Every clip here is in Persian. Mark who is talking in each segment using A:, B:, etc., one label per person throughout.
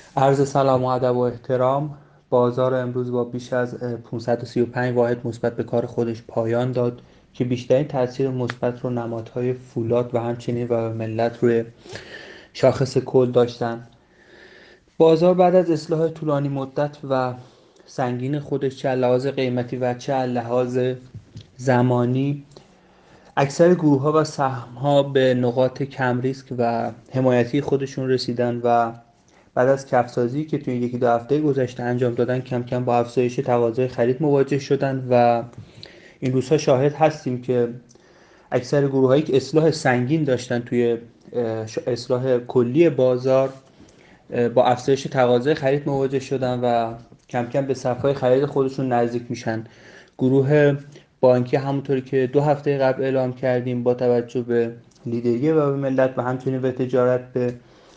A: عرض سلام و ادب و احترام. بازار امروز با بیش از 535 واحد مثبت به کار خودش پایان داد که بیشترین تاثیر مثبت رو نمادهای فولاد و همچنین و ملت روی شاخص کل داشتن. بازار بعد از اصلاح طولانی مدت و سنگین خودش، چه از لحاظ قیمتی و چه از لحاظ زمانی، اکثر گروه‌ها و سهم‌ها به نقاط کم ریسک و حمایتی خودشون رسیدن و بعد از کف‌سازی که توی یکی دو هفته گذشته انجام دادن، کم کم با افزایش تقاضای خرید مواجه شدن و این روزها شاهد هستیم که اکثر گروه‌هایی که اصلاح سنگین داشتن توی اصلاح کلی بازار، با افزایش تقاضای خرید مواجه شدن و کم کم به صفحای خرید خودشون نزدیک میشن. گروه بانکی همونطوری که دو هفته قبل اعلام کردیم، با توجه به لیدری و به ملت و همچنین به تجارت به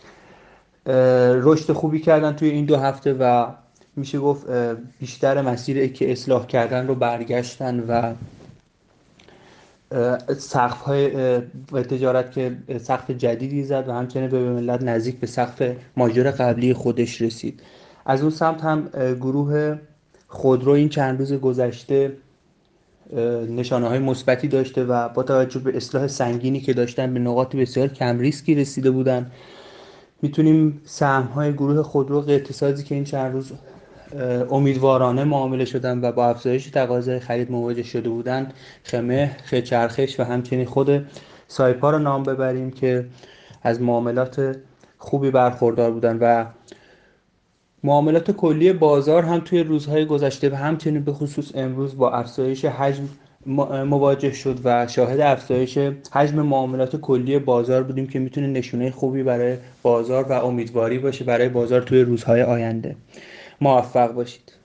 A: رشد خوبی کردن توی این دو هفته و میشه گفت بیشتر مسیری که اصلاح کردن رو برگشتن و سقف های و تجارت که سقف جدیدی زد و همچنین به ملت نزدیک به سقف ماژور قبلی خودش رسید. از اون سمت هم گروه خودرو این چند روز گذشته نشانه های مثبتی داشته و با توجه به اصلاح سنگینی که داشتن به نقاط بسیار کم ریسکی رسیده بودن. میتونیم سهم های گروه خودرو اقتصادی که این چند روز امیدوارانه معامله شدن و با افزایش تقاضای خرید مواجه شده بودند، خمه، خچرخش و همچنین خود سایپا رو نام ببریم که از معاملات خوبی برخوردار بودن و معاملات کلی بازار هم توی روزهای گذشته و همچنین به خصوص امروز با افزایش حجم مواجه شد و شاهد افزایش حجم معاملات کلی بازار بودیم که میتونه نشونه خوبی برای بازار و امیدواری باشه برای بازار توی روزهای آینده. موفق باشید.